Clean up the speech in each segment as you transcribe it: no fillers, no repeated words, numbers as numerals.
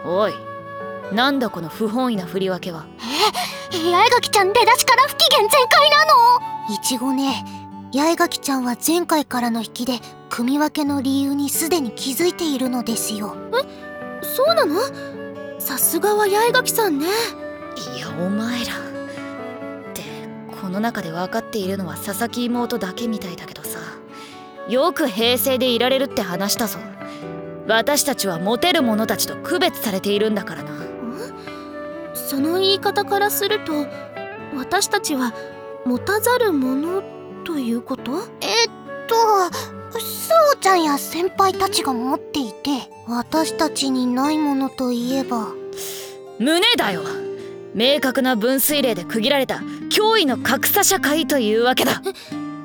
おい、なんだこの不本意な振り分けは。 八重垣ちゃん出だしから不機嫌全開なの。いちごね、八重垣ちゃんは前回からの引きで組み分けの理由にすでに気づいているのですよ。 そうなの？さすがは八重垣さんね。 いや、お前らってこの中で分かっているのは佐々木妹だけみたいだけどさ、よく平成でいられるって話だぞ。私たちはモテる者たちと区別されているんだからな。 その言い方からすると、私たちは持たざる者ということ？ そうちゃんや先輩たちが持っていて、私たちにないものといえば胸だよ。明確な分水嶺で区切られた驚異の格差社会というわけだ。 あんまり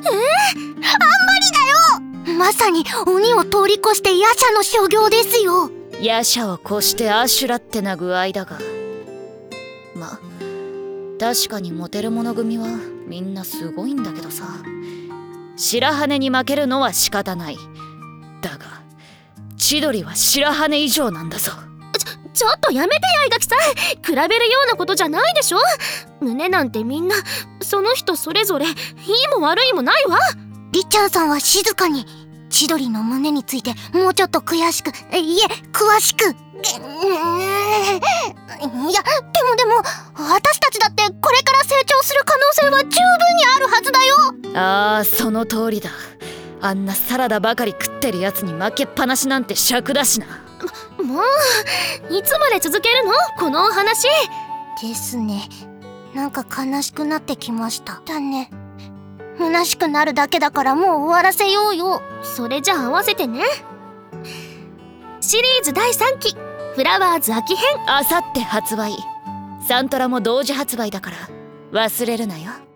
だよ。まさに鬼を通り越して夜叉の所業ですよ。 夜叉を越してアシュラってな具合だが、ま、確かにモテる者組はみんなすごいんだけどさ、白羽に負けるのは仕方ない。だが千鳥は白羽以上なんだぞ。 ちょっとやめて八重垣さん、比べるようなことじゃないでしょ。胸なんてみんなその人それぞれ、いいも悪いもないわ。 りちゃんさんは静かに。千鳥の胸についてもうちょっと詳しく、いえ詳しく。いやでも私たちだってこれから成長する可能性は十分にあるはずだよ。 ああ、その通りだ。あんなサラダばかり食ってるやつに負けっぱなしなんて尺だしな。 もういつまで続けるのこのお話。 ですね。なんか悲しくなってきました。だね。虚しくなるだけだからもう終わらせようよ。 それじゃあ合わせてね。シリーズ第3期フラワーズ秋編、 あさって発売。サントラも同時発売だから忘れるなよ。